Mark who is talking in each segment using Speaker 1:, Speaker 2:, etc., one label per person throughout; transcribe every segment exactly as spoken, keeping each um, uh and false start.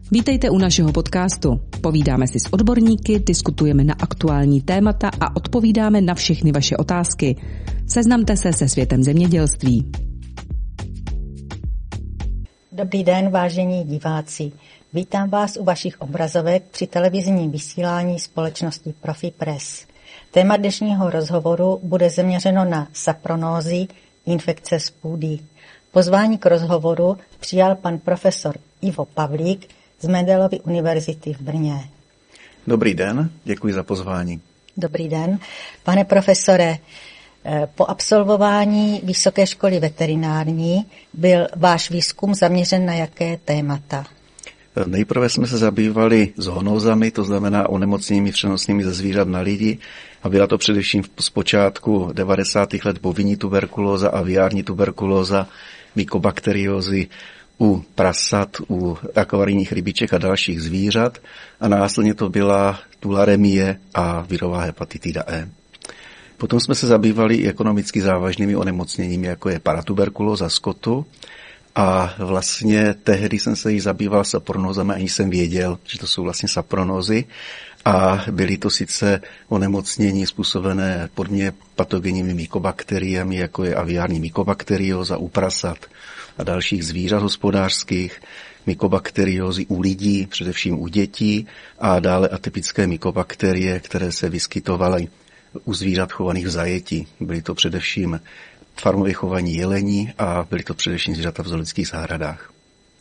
Speaker 1: Vítejte u našeho podcastu. Povídáme si s odborníky, diskutujeme na aktuální témata a odpovídáme na všechny vaše otázky. Seznamte se se světem zemědělství.
Speaker 2: Dobrý den, vážení diváci. Vítám vás u vašich obrazovek při televizním vysílání společnosti Profipress. Téma dnešního rozhovoru bude zaměřeno na sapronózy, infekce z půdy. Pozvání k rozhovoru přijal pan profesor Ivo Pavlík z Mendelovy univerzity v Brně.
Speaker 3: Dobrý den, děkuji za pozvání.
Speaker 2: Dobrý den. Pane profesore, po absolvování Vysoké školy veterinární byl váš výzkum zaměřen na jaké témata?
Speaker 3: Nejprve jsme se zabývali zoonózami, to znamená onemocněními přenosnými ze zvířat na lidi. A byla to především z počátku devadesátých let bovinní tuberkulóza, aviární tuberkulóza, mykobakteriózy u prasat, u akvarijních rybiček a dalších zvířat. A následně to byla tularemie a virová hepatitida E. Potom jsme se zabývali i ekonomicky závažnými onemocněními, jako je paratuberkulóza skotu. A vlastně tehdy jsem se jí zabýval sapronózami, ani jsem věděl, že to jsou vlastně sapronózy. A byly to sice onemocnění způsobené podmě patogenními mykobakteriemi, jako je aviární mykobakterióza u prasat a dalších zvířat hospodářských, mykobakteriózy u lidí, především u dětí, a dále atypické mykobakterie, které se vyskytovaly u zvířat chovaných v zajetí. Byly to především farmově chovaní jelení a byly to především zvířata v zoologických zahradách.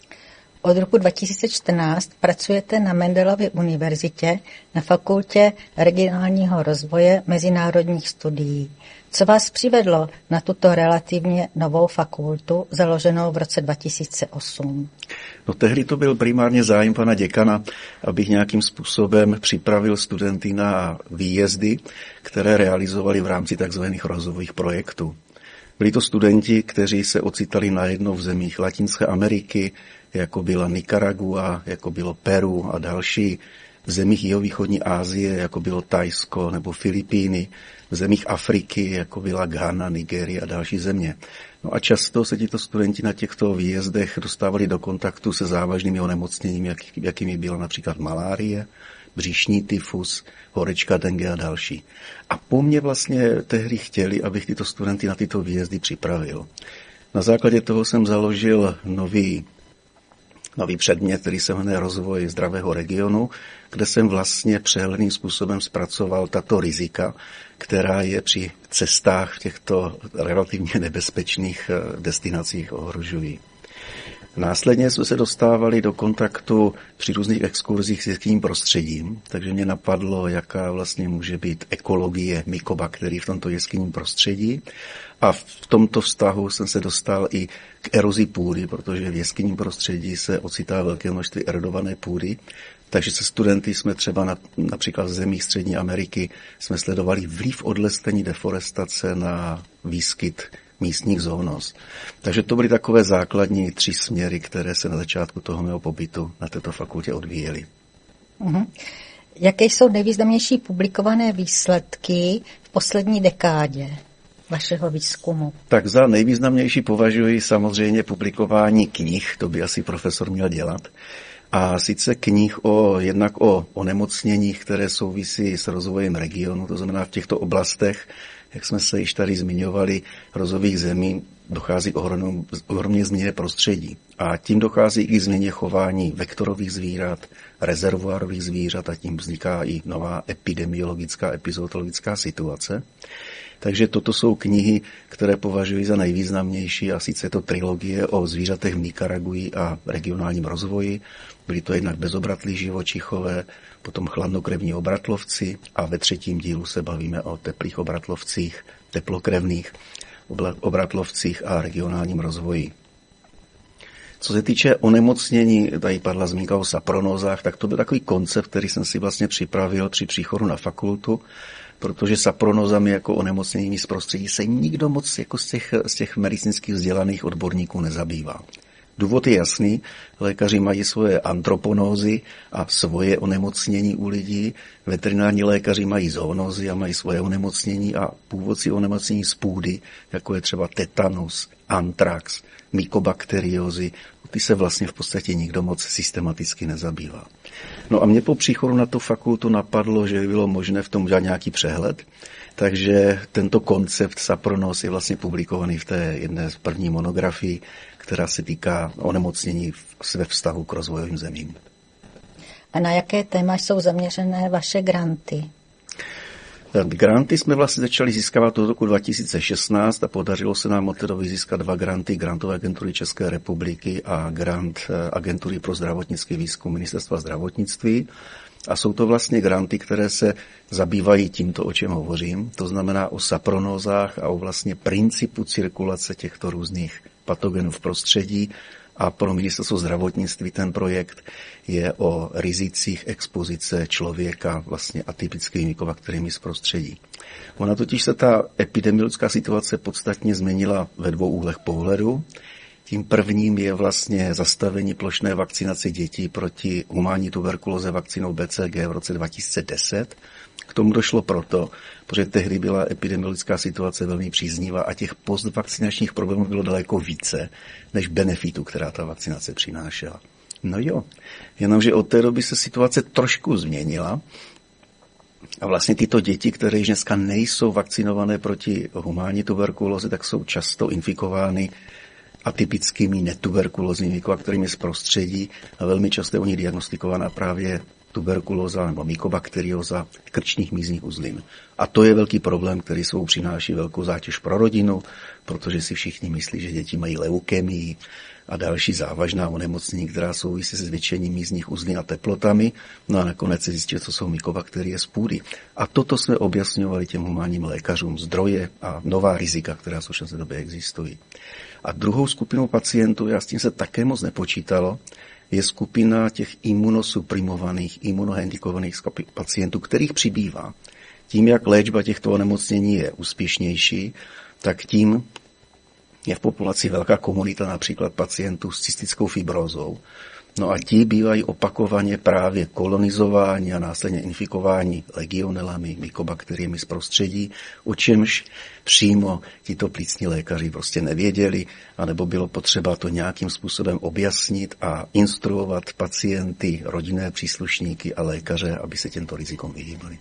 Speaker 2: Od roku dva tisíce čtrnáct pracujete na Mendelově univerzitě na fakultě regionálního rozvoje mezinárodních studií. Co vás přivedlo na tuto relativně novou fakultu, založenou v roce dva tisíce osm?
Speaker 3: No tehdy to byl primárně zájem pana děkana, abych nějakým způsobem připravil studenty na výjezdy, které realizovali v rámci takzvaných rozvojových projektů. Byli to studenti, kteří se ocitali najednou v zemích Latinské Ameriky, jako byla Nikaragua, jako bylo Peru a další, v zemích jihovýchodní Asie, jako bylo Thajsko nebo Filipíny, v zemích Afriky, jako byla Ghana, Nigérie a další země. No a často se tito studenti na těchto výjezdech dostávali do kontaktu se závažnými onemocněními, jak, jakými byla například malárie, břišní tyfus, horečka, dengue a další. A po mně vlastně tehdy chtěli, abych tyto studenty na tyto výjezdy připravil. Na základě toho jsem založil nový nový předmět, který se jmenuje Rozvoj zdravého regionu, kde jsem vlastně přehledným způsobem zpracoval tato rizika, která je při cestách v těchto relativně nebezpečných destinacích ohrožují. Následně jsme se dostávali do kontaktu při různých exkurzích s jeskyním prostředím, takže mě napadlo, jaká vlastně může být ekologie mykobakterií v tomto jeskyním prostředí. A v tomto vztahu jsem se dostal i k erozi půdy, protože v jeskyním prostředí se ocitá velké množství erodované půdy. Takže se studenty jsme třeba na, například v zemích Střední Ameriky jsme sledovali vliv odlesnění deforestace na výskyt místních zoonóz. Takže to byly takové základní tři směry, které se na začátku toho mého pobytu na této fakultě odvíjely.
Speaker 2: Uh-huh. Jaké jsou nejvýznamnější publikované výsledky v poslední dekádě vašeho výzkumu?
Speaker 3: Tak za nejvýznamnější považuji samozřejmě publikování knih, to by asi profesor měl dělat. A sice knih o, jednak o onemocněních, které souvisí s rozvojem regionu, to znamená v těchto oblastech, jak jsme se již tady zmiňovali, rozvojových zemí dochází k ohromně změně prostředí. A tím dochází i k změně chování vektorových zvířat, rezervoárových zvířat a tím vzniká i nová epidemiologická, epizootologická situace. Takže toto jsou knihy, které považuji za nejvýznamnější, a sice je to trilogie o zvířatech v Nikaragui a regionálním rozvoji. Byly to jednak bezobratlí živočichové, potom chladnokrevní obratlovci a ve třetím dílu se bavíme o teplých obratlovcích, teplokrevných obratlovcích a regionálním rozvoji. Co se týče onemocnění, tady padla zmínka o sapronózách, tak to byl takový koncept, který jsem si vlastně připravil při příchodu na fakultu, protože sapronózami jako onemocněními z prostředí se nikdo moc jako z těch, z těch medicínských vzdělaných odborníků nezabývá. Důvod je jasný, lékaři mají svoje antroponózy a svoje onemocnění u lidí, veterinární lékaři mají zoonózy a mají svoje onemocnění a původci onemocnění z půdy, jako je třeba tetanus, antrax, mykobakteriózy, ty se vlastně v podstatě nikdo moc systematicky nezabývá. No a mě po příchodu na tu fakultu napadlo, že by bylo možné v tom udělat nějaký přehled, takže tento koncept Sapronos je vlastně publikovaný v té jedné z první monografii, která se týká onemocnění ve vztahu k rozvojovým zemím.
Speaker 2: A na jaké téma jsou zaměřené vaše granty?
Speaker 3: Granty jsme vlastně začali získávat od roku dva tisíce šestnáct a podařilo se nám od té doby získat dva granty Grantové agentury České republiky a grant Agentury pro zdravotnický výzkum Ministerstva zdravotnictví. A jsou to vlastně granty, které se zabývají tímto, o čem hovořím, to znamená o sapronózách a o vlastně principu cirkulace těchto různých patogenů v prostředí. A pro Ministerstvo zdravotnictví ten projekt je o rizicích expozice člověka vlastně atypickými mykobakteriemi z prostředí. Ona totiž se ta epidemiologická situace podstatně změnila ve dvou úhlech pohledu. Tím prvním je vlastně zastavení plošné vakcinace dětí proti humánní tuberkulóze vakcínou B C G v roce dva tisíce deset. K tomu došlo proto, protože tehdy byla epidemiologická situace velmi příznivá a těch postvakcinačních problémů bylo daleko více než benefitů, která ta vakcinace přinášela. No jo, jenomže od té doby se situace trošku změnila a vlastně tyto děti, které již dneska nejsou vakcinované proti humánní tuberkulóze, tak jsou často infikovány atypickými netuberkulózními mykobakteriemi z prostředí a velmi často je u nich diagnostikovaná právě tuberkulóza nebo mykobakterióza krčních mízních uzlin. A to je velký problém, který svou přináší velkou zátěž pro rodinu, protože si všichni myslí, že děti mají leukemii a další závažná onemocnění, která souvisí se zvětšením mízních uzlin a teplotami. No a nakonec se zjistí, co jsou mykobakterie z půdy. A toto jsme objasňovali těm humánním lékařům, zdroje a nová rizika, která v současné době existují. A druhou skupinou pacientů, já s tím se také moc nepočítalo, je skupina těch imunosuprimovaných, imunohandikovaných pacientů, kterých přibývá. Tím, jak léčba těchto onemocnění je úspěšnější, tak tím je v populaci velká komunita například pacientů s cystickou fibrózou. No a ti bývají opakovaně právě kolonizováni a následně infikováni legionelami, mykobakteriemi z prostředí, o čemž přímo tito plicní lékaři prostě nevěděli, anebo bylo potřeba to nějakým způsobem objasnit a instruovat pacienty, rodinné příslušníky a lékaře, aby se těmto rizikům vyhýbali.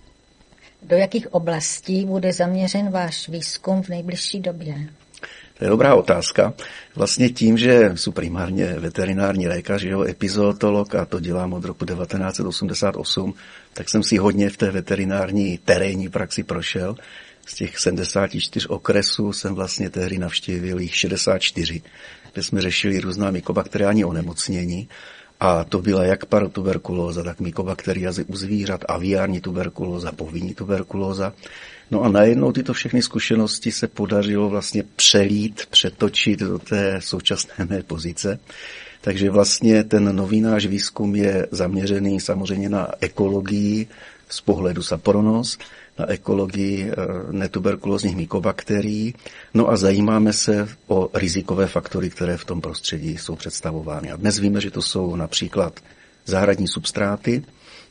Speaker 2: Do jakých oblastí bude zaměřen váš výzkum v nejbližší době?
Speaker 3: To je dobrá otázka. Vlastně tím, že jsou primárně veterinární lékař, jo, epizootolog a to dělám od roku devatenáct set osmdesát osm, tak jsem si hodně v té veterinární terénní praxi prošel. Z těch sedmdesáti čtyř okresů jsem vlastně tehdy navštívil jich šedesát čtyři, kde jsme řešili různá mykobakteriální onemocnění. A to byla jak parotuberkulóza, tak mykobakteriázy u zvířat, aviární tuberkulóza, povinní tuberkulóza. No a najednou tyto všechny zkušenosti se podařilo vlastně přelít, přetočit do té současné mé pozice. Takže vlastně ten nový náš výzkum je zaměřený samozřejmě na ekologii z pohledu Sapronos, na ekologii netuberkulózních mykobakterií. No a zajímáme se o rizikové faktory, které v tom prostředí jsou představovány. A dnes víme, že to jsou například zahradní substráty,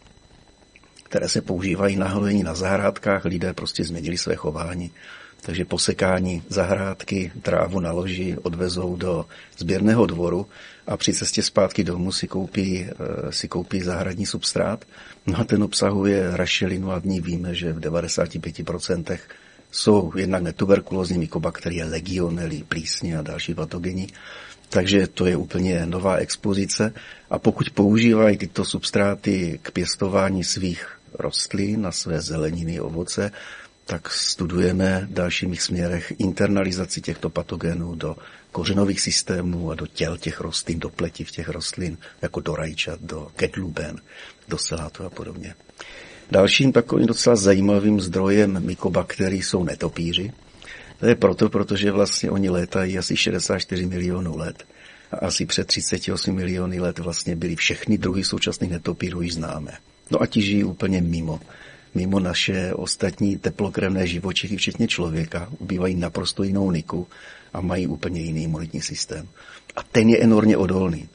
Speaker 3: které se používají na hnojení na zahrádkách. Lidé prostě změnili své chování. Takže posekání zahrádky, trávu naloží, odvezou do sběrného dvoru a při cestě zpátky domů si koupí, si koupí zahradní substrát. No a ten obsahuje rašelinu a v ní víme, že v devadesáti pěti procentech jsou jednak netuberkulózní mykobakterie, legionely, plísně a další patogeni. Takže to je úplně nová expozice. A pokud používají tyto substráty k pěstování svých rostlin, na své zeleniny, ovoce, tak studujeme v dalších směrech internalizaci těchto patogenů do kořenových systémů a do těl těch rostlin, do pletiv těch rostlin, jako do rajčat, do ketluben, do salátu a podobně. Dalším takovým docela zajímavým zdrojem mykobakterií jsou netopíři. To je proto, protože vlastně oni létají asi šedesát čtyři milionů let. A asi před třiceti osmi miliony let vlastně byly všechny druhy současných netopírů již známé. No a ti žijí úplně mimo mimo naše ostatní teplokrevné živočichy, včetně člověka, ubývají naprosto jinou niku a mají úplně jiný imunitní systém. A ten je enormně odolný.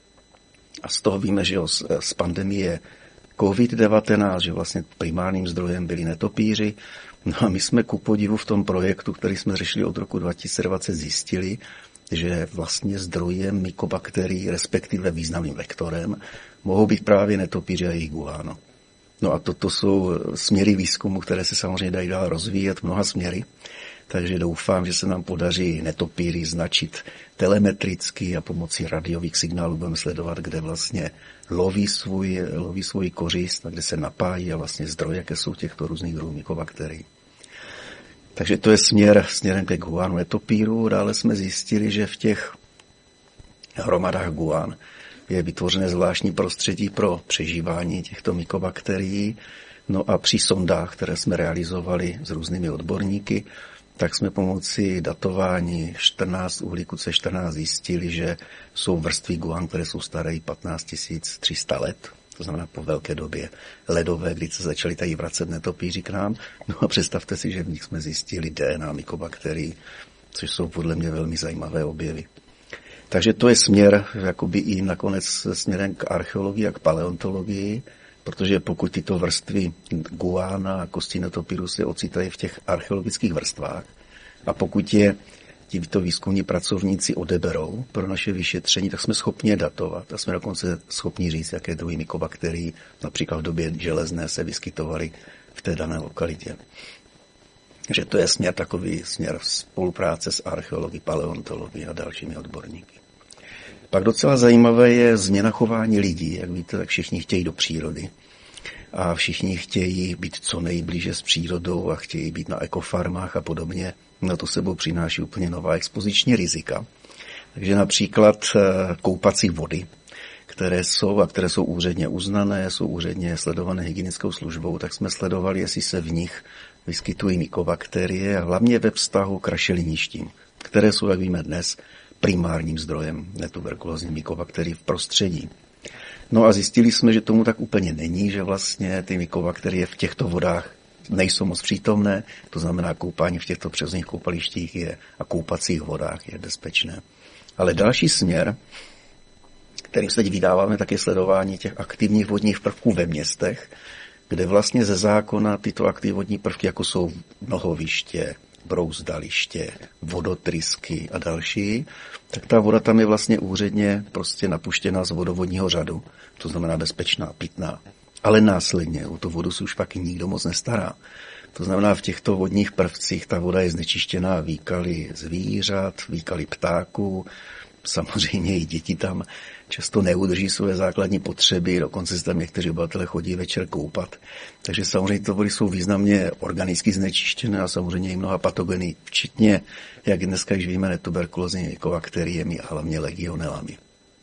Speaker 3: A z toho víme, že z pandemie covid devatenáct, že vlastně primárním zdrojem byli netopíři. No a my jsme ku podivu v tom projektu, který jsme řešili od roku dva tisíce dvacet, zjistili, že vlastně zdrojem mykobakterií, respektive významným vektorem, mohou být právě netopíři a jejich guano. No a toto jsou směry výzkumu, které se samozřejmě dají dál rozvíjet mnoha směry. Takže doufám, že se nám podaří netopíry značit telemetricky a pomocí radiových signálů budeme sledovat, kde vlastně loví svůj, loví svůj kořist a kde se napájí a vlastně zdroje, jaké jsou těchto různých druhů mykobakterií. Takže to je směr směrem ke guanu netopíru. Dále jsme zjistili, že v těch hromadách guan je vytvořené zvláštní prostředí pro přežívání těchto mykobakterií. No a při sondách, které jsme realizovali s různými odborníky, tak jsme pomocí datování čtrnáct uhlíku C čtrnáct zjistili, že jsou vrstvy guan, které jsou staré patnáct tisíc tři sta let, to znamená po velké době ledové, kdy se začaly tady vracet netopíři k nám. No a představte si, že v nich jsme zjistili D N A mykobakterií, což jsou podle mě velmi zajímavé objevy. Takže to je směr, jakoby i nakonec směrem k archeologii a k paleontologii, protože pokud tyto vrstvy guána a kostí netopíru se ocitají v těch archeologických vrstvách a pokud je tito výzkumní pracovníci odeberou pro naše vyšetření, tak jsme schopni je datovat a jsme dokonce schopni říct, jaké druhy mykobakterií například v době železné se vyskytovaly v té dané lokalitě. Takže to je směr takový směr spolupráce s archeologií, paleontologií a dalšími odborníky. Pak docela zajímavé je změna chování lidí. Jak víte, tak všichni chtějí do přírody. A všichni chtějí být co nejblíže s přírodou a chtějí být na ekofarmách a podobně. No to sebou přináší úplně nová expoziční rizika. Takže například koupací vody, které jsou a které jsou úředně uznané, jsou úředně sledované hygienickou službou, tak jsme sledovali, jestli se v nich vyskytují mykobakterie, a hlavně ve vztahu k rašeliništím, které jsou, jak víme dnes, primárním zdrojem netuberkulózních mykobakterií v prostředí. No a zjistili jsme, že tomu tak úplně není, že vlastně ty mykobakterie v těchto vodách nejsou moc přítomné, to znamená koupání v těchto přirozených koupalištích je, a koupacích vodách je bezpečné. Ale další směr, kterým se teď vydáváme, tak je sledování těch aktivních vodních prvků ve městech, kde vlastně ze zákona tyto aktivní vodní prvky, jako jsou mnohoviště, brouzdaliště, vodotrysky a další, tak ta voda tam je vlastně úředně prostě napuštěna z vodovodního řadu, to znamená bezpečná, pitná. Ale následně o tu vodu se už pak nikdo moc nestará. To znamená, v těchto vodních prvcích ta voda je znečištěná výkaly zvířat, výkaly ptáků, samozřejmě i děti tam často neudrží své základní potřeby, dokonce se tam někteří obyvatelé chodí večer koupat. Takže samozřejmě to vody jsou významně organicky znečištěné a samozřejmě i mnoha patogeny, včetně, jak dneska již víme, netuberkulózními mykobakteriemi a hlavně legionelami.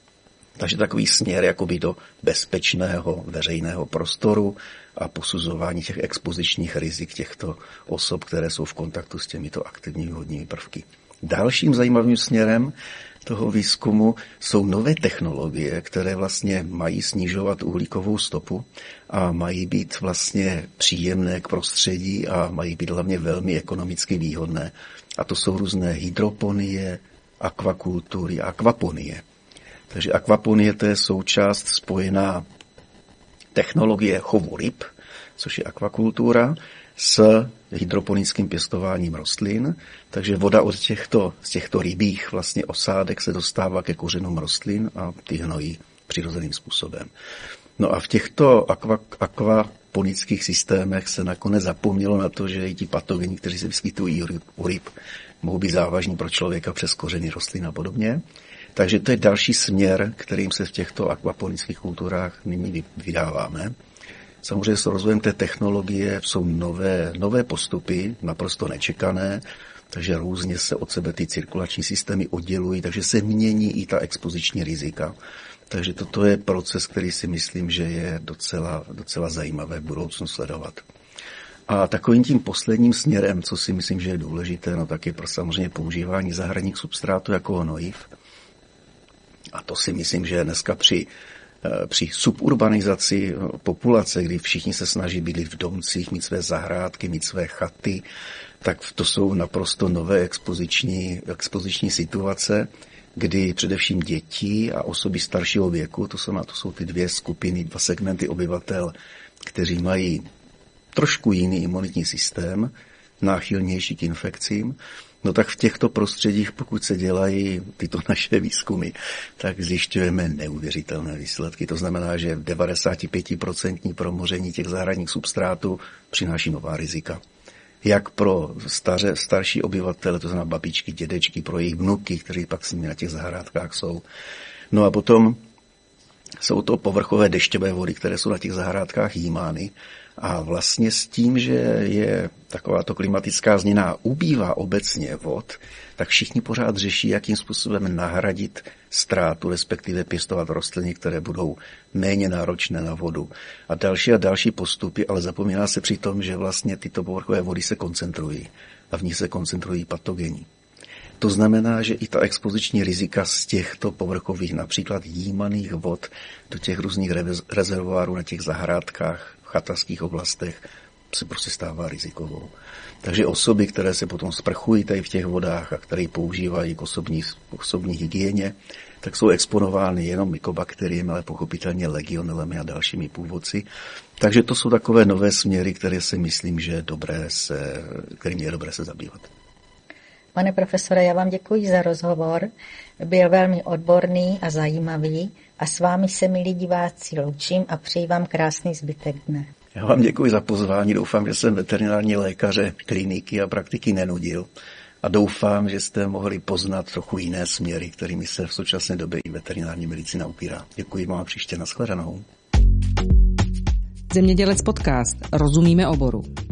Speaker 3: Takže takový směr jakoby do bezpečného veřejného prostoru a posuzování těch expozičních rizik těchto osob, které jsou v kontaktu s těmito aktivními vodními prvky. Dalším zajímavým směrem toho výzkumu jsou nové technologie, které vlastně mají snižovat uhlíkovou stopu a mají být vlastně příjemné k prostředí a mají být hlavně velmi ekonomicky výhodné. A to jsou různé hydroponie, akvakultury a akvaponie. Takže akvaponie to je součást spojená technologie chovu ryb, což je akvakultura, s hydroponickým pěstováním rostlin, takže voda od těchto, z těchto rybích vlastně osádek se dostává ke kořenům rostlin a ty hnojí přirozeným způsobem. No a v těchto akva, akvaponických systémech se nakonec zapomnělo na to, že i ti patogeni, kteří se vyskytují u ryb, mohou být závažní pro člověka přes kořeny rostlin a podobně. Takže to je další směr, kterým se v těchto akvaponických kulturách nyní vydáváme. Samozřejmě s rozvojem té technologie jsou nové, nové postupy, naprosto nečekané, takže různě se od sebe ty cirkulační systémy oddělují, takže se mění i ta expoziční rizika. Takže toto je proces, který si myslím, že je docela, docela zajímavé v budoucnu sledovat. A takovým tím posledním směrem, co si myslím, že je důležité, no tak je pro samozřejmě používání zahradních substrátů jako hnojiv. A to si myslím, že dneska při Při suburbanizaci populace, kdy všichni se snaží bydlit v domcích, mít své zahrádky, mít své chaty, tak to jsou naprosto nové expoziční, expoziční situace, kdy především děti a osoby staršího věku, to jsou, to jsou ty dvě skupiny, dva segmenty obyvatel, kteří mají trošku jiný imunitní systém, náchylnější k infekcím, no tak v těchto prostředích, pokud se dělají tyto naše výzkumy, tak zjišťujeme neuvěřitelné výsledky. To znamená, že v devadesát pět procent promoření těch zahradních substrátů přináší nová rizika. Jak pro staře, starší obyvatele, to znamená babičky, dědečky, pro jejich vnuky, kteří pak s nimi na těch zahrádkách jsou. No a potom jsou to povrchové dešťové vody, které jsou na těch zahrádkách jímány. A vlastně s tím, že je takováto klimatická změna ubývá obecně vod, tak všichni pořád řeší, jakým způsobem nahradit ztrátu, respektive pěstovat rostliny, které budou méně náročné na vodu. A další a další postupy, ale zapomíná se při tom, že vlastně tyto povrchové vody se koncentrují a v nich se koncentrují patogeni. To znamená, že i ta expoziční rizika z těchto povrchových, například jímaných vod do těch různých rezervoárů na těch zahrádkách, v chatařských oblastech se prostě stává rizikovou. Takže osoby, které se potom sprchují tady v těch vodách a které ji používají k osobní, k osobní hygieně, tak jsou exponovány jenom mykobakteriemi, ale pochopitelně legionelemi a dalšími původci. Takže to jsou takové nové směry, které si myslím, že je dobré se, kterým je dobré se zabývat.
Speaker 2: Pane profesore, já vám děkuji za rozhovor. Byl velmi odborný a zajímavý a s vámi se, milí diváci, loučím a přeji vám krásný zbytek dne.
Speaker 3: Já vám děkuji za pozvání. Doufám, že jsem veterinární lékaře, kliniky a praktiky nenudil. A doufám, že jste mohli poznat trochu jiné směry, kterými se v současné době i veterinární medicína upírá. Děkuji vám a příště nashledanou.
Speaker 1: Zemědělec podcast. Rozumíme oboru.